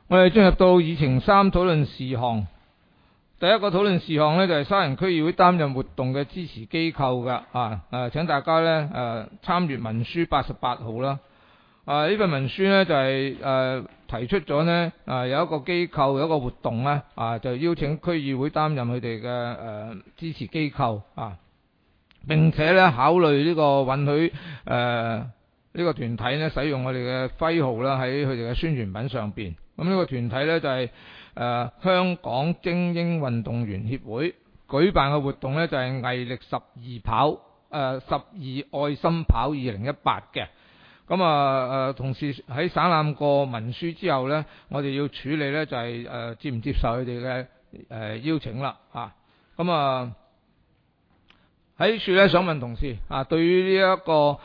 我哋進入到議程3討論事項。第一個討論事項呢，就係沙田區議會擔任活動嘅支持機構㗎。請大家呢參閱文書88號啦。呢份文書呢，就係提出咗呢有一個機構有一個活動呢就邀請區議會擔任佢哋嘅支持機構並且呢考慮呢個允許呢個團體呢使用我哋嘅徽號啦喺佢哋嘅宣傳品上邊。咁呢個團體呢，就係香港精英運動員協會舉辦嘅活動呢，就係毅力12跑12愛心跑2018嘅。咁同時喺省覽過文書之後呢，我哋要處理呢，就係接唔接受佢哋嘅邀請啦。咁喺呢處呢，想問同事對於呢一個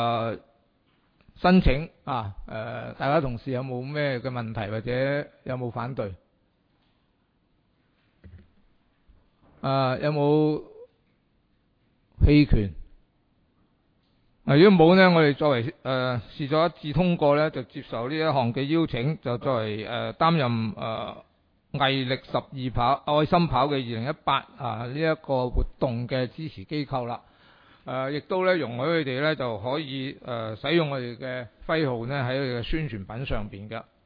申請大家同事有冇咩嘅問題或者有冇反對？有冇棄權？如果冇呢，我哋作為視作一致通過呢，就接受呢一項嘅邀請，就作為擔任毅力12跑愛心跑嘅2018呢一個活動嘅支持機構啦。亦都咧容許佢哋咧就可以使用我哋嘅徽號呢喺佢哋嘅宣傳品上邊嘅。